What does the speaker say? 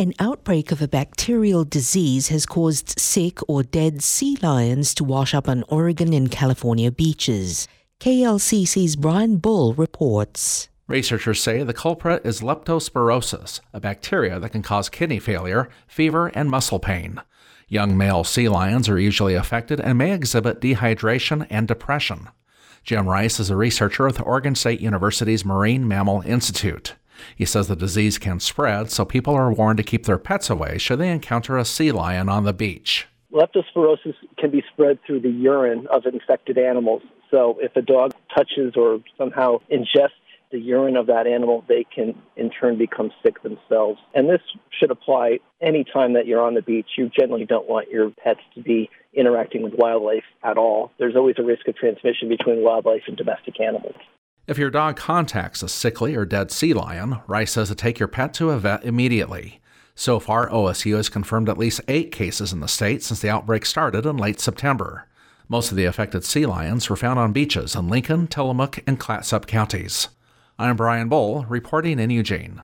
An outbreak of a bacterial disease has caused sick or dead sea lions to wash up on Oregon and California beaches. KLCC's Brian Bull reports. Researchers say the culprit is leptospirosis, a bacteria that can cause kidney failure, fever, and muscle pain. Young male sea lions are usually affected and may exhibit dehydration and depression. Jim Rice is a researcher at the Oregon State University's Marine Mammal Institute. He says the disease can spread, so people are warned to keep their pets away should they encounter a sea lion on the beach. Leptospirosis can be spread through the urine of infected animals. So if a dog touches or somehow ingests the urine of that animal, they can in turn become sick themselves. And this should apply any time that you're on the beach. You generally don't want your pets to be interacting with wildlife at all. There's always a risk of transmission between wildlife and domestic animals. If your dog contacts a sickly or dead sea lion, Rice says to take your pet to a vet immediately. So far, OSU has confirmed at least 8 cases in the state since the outbreak started in late September. Most of the affected sea lions were found on beaches in Lincoln, Tillamook, and Clatsop counties. I'm Brian Bull, reporting in Eugene.